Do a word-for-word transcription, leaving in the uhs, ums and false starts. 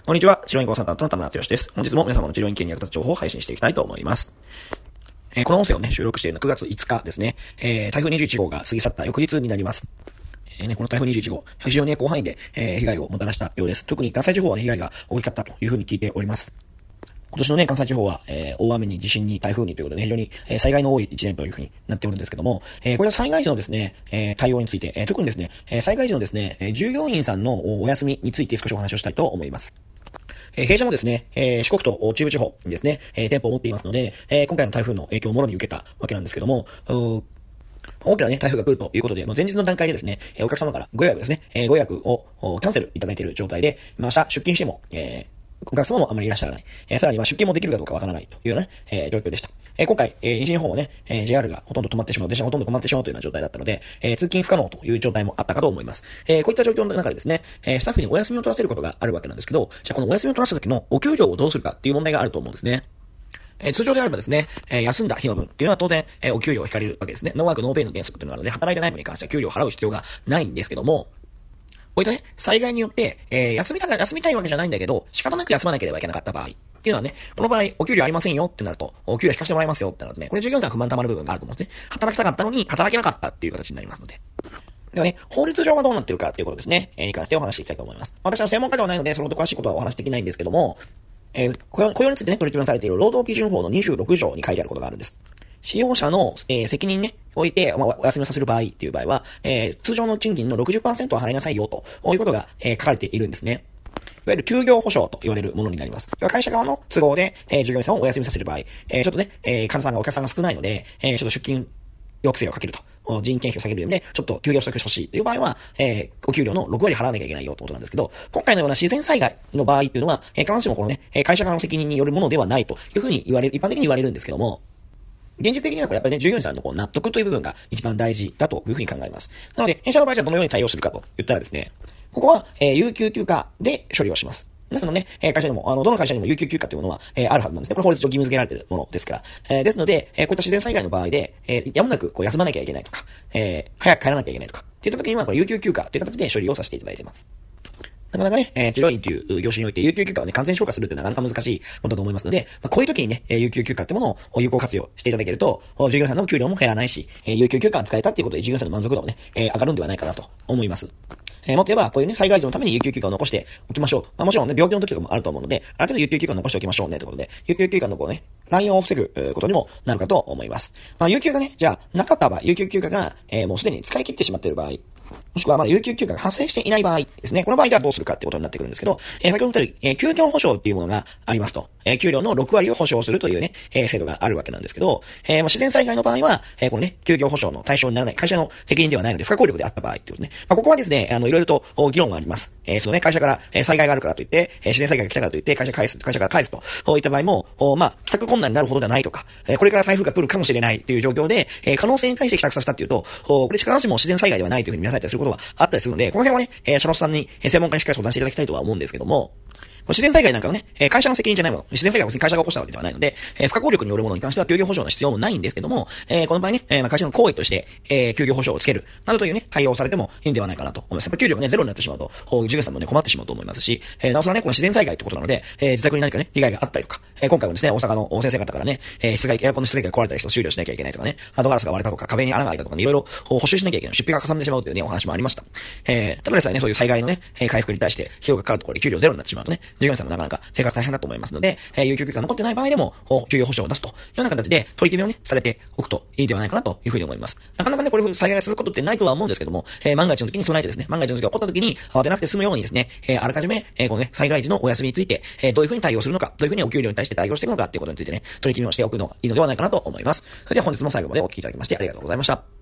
こんにちは。治療院コンサルタントの田村剛です。本日も皆様の治療院系に役立つ情報を配信していきたいと思います。えー、この音声をね、収録しているのはくがついつかですね。えー、台風にじゅういちごうが過ぎ去った翌日になります。えー、ね、この台風にじゅういちごう、非常に、ね、広範囲で、えー、被害をもたらしたようです。特に関西地方は、ね、被害が大きかったというふうに聞いております。今年のね、関西地方は、えー、大雨に地震に台風にということで、ね、非常に、えー、災害の多い一年というふうになっておるんですけども、えー、これは災害時のですね、えー、対応について、えー、特にですね、えー、災害時のですね、えー、従業員さんのお休みについて少しお話をしたいと思います。えー、弊社もですね、えー、四国と中部地方にですね、えー、店舗を持っていますので、えー、今回の台風の影響をもろに受けたわけなんですけども、大きなね、台風が来るということで、もう前日の段階でですね、お客様からご予約ですね、えー、ご予約をキャンセルいただいている状態で、まあ、明日出勤しても、えーお客様もあまりいらっしゃらない。えー、さらには出勤もできるかどうかわからないというような、ね、えー、状況でした。えー、今回、えー、西日本はね、えー、ジェイアール がほとんど止まってしまう、電車がほとんど止まってしまうというような状態だったので、えー、通勤不可能という状態もあったかと思います。えー、こういった状況の中でですね、えー、スタッフにお休みを取らせることがあるわけなんですけど、じゃあこのお休みを取らせた時のお給料をどうするかっていう問題があると思うんですね。えー、通常であればですね、えー、休んだ日の分っていうのは当然、えー、お給料を引かれるわけですね。ノーワークノーペイの原則というのがあるので、働いてない分に関しては給料を払う必要がないんですけども、こういったね、災害によって、えー、休みたい、休みたいわけじゃないんだけど、仕方なく休まなければいけなかった場合っていうのはね、この場合、お給料ありませんよってなると、お給料引かせてもらいますよってなるとね、これ従業員さん不満溜まる部分があると思うんですね。働きたかったのに、働けなかったっていう形になりますので。ではね、法律上はどうなってるかっていうことですね、えー、に関してお話していきたいと思います。私は専門家ではないので、そのほど詳しいことはお話できないんですけども、えー、雇用、雇用についてね、取り決めされている労働基準法のにじゅうろくじょうに書いてあることがあるんです。使用者の、えー、責任ね、おいて、まあ、お休みをさせる場合っていう場合は、えー、通常の賃金の ろくじゅっパーセント は払いなさいよと、こういうことが、えー、書かれているんですね。いわゆる休業保障と言われるものになります。会社側の都合で、えー、従業員さんをお休みさせる場合、えー、ちょっとね、えー、患者さんがお客さんが少ないので、えー、ちょっと出勤抑制をかけると。人件費を下げるようで、ちょっと休業してほしいという場合は、えー、お給料のろくわり払わなきゃいけないよということなんですけど、今回のような自然災害の場合っていうのは、えー、必ずしもこのね、会社側の責任によるものではないというふうに言われる、一般的に言われるんですけども、現実的にはこれやっぱりね、従業員さんのこう納得という部分が一番大事だというふうに考えます。なので、弊社の場合はどのように対応するかと言ったらですね、ここは、えー、有給休暇で処理をします。皆さんのね、会社にも、あの、どの会社にも有給休暇というものは、えー、あるはずなんですね。これ法律上義務付けられているものですから。えー、ですので、えー、こういった自然災害の場合で、えー、やむなくこう休まなきゃいけないとか、えー、早く帰らなきゃいけないとか、っていった時には、これ有給休暇という形で処理をさせていただいています。なかなかね、えー、治療院という業種において有給休暇をね、完全消化するっていうのはなかなか難しいことだと思いますので、まあ、こういう時にね、有給休暇ってものを有効活用していただけると、従業員さんの給料も減らないし、えー、有給休暇が使えたっていうことで従業員さんの満足度もね、えー、上がるんではないかなと思います。えー、もっと言えば、こういうね、災害時のために有給休暇を残しておきましょう。まあもちろんね、病気の時とかもあると思うので、ある程度有給休暇を残しておきましょうね、ということで、有給休暇のこうね、乱用を防ぐことにもなるかと思います。まあ、有給がね、じゃあ、なかった場合、有給休暇が、えー、もうすでに使い切ってしまっている場合、もしくはまだ有給休暇が発生していない場合ですね。この場合ではどうするかってことになってくるんですけど、えー、先ほど言ったように、えー、休業保障っていうものがありますと。えー、給料のろくわりを保障するというね、えー、制度があるわけなんですけど、えー、まあ、自然災害の場合は、えー、このね、休業保障の対象にならない、会社の責任ではないので、不可抗力であった場合っていうことね。まあ、ここはですね、あの、いろいろと議論があります。えー、そのね、会社から、えー、災害があるからといって、えー、自然災害が来たからといって、会社返す、会社から返すと、こういった場合も、まあ、帰宅困難になるほどではないとか、えー、これから台風が来るかもしれないという状況で、えー、可能性に対して帰宅させたっていうと、これ必ずしも自然災害ではないというふうに見なされたりすることはあったりするので、この辺はね、えー、社労士さんに、専門家にしっかり相談していただきたいとは思うんですけども、自然災害なんかはね、会社の責任じゃないもの、自然災害は別に会社が起こしたわけではないので、えー、不可抗力によるものに関しては休業保障の必要もないんですけども、えー、この場合ね、えー、まあ会社の行為として、えー、休業保障をつける、などというね、対応をされてもいいんではないかなと思います。やっぱ給料がね、ゼロになってしまうと、従業員さんもね、困ってしまうと思いますし、えー、なおさらね、この自然災害ってことなので、えー、自宅に何かね、被害があったりとか、えー、今回もですね、大阪の先生方からね、えー、室外、エアコンの室外機が壊れたりして修理をしなきゃいけないとかね、窓ガラスが割れたとか、壁に穴が開いたとかね、いろいろ補修しなきゃいけない、出費がかさんでしまうというね、お話もありました。えー、ただでさえね、そういう災害のね、回復に対して費用がかかるところで給料ゼロになってしまうとね、従業員さんもなかなか生活大変だと思いますので、えー、有給休暇が残ってない場合でも、休業保障を出すというような形で取り決めをね、されておくといいではないかなというふうに思います。なかなかね、これ災害が続くことってないとは思うんですけども、えー、万が一の時に備えてですね、万が一の時が起こった時に慌てなくて済むようにですね、えー、あらかじめ、えー、このね、災害時のお休みについて、えー、どういうふうに対応するのか、どういうふうにお給料に対して対応していくのかっていうことについてね、取り決めをしておくのがいいのではないかなと思います。それでは本日も最後までお聞きいただきましてありがとうございました。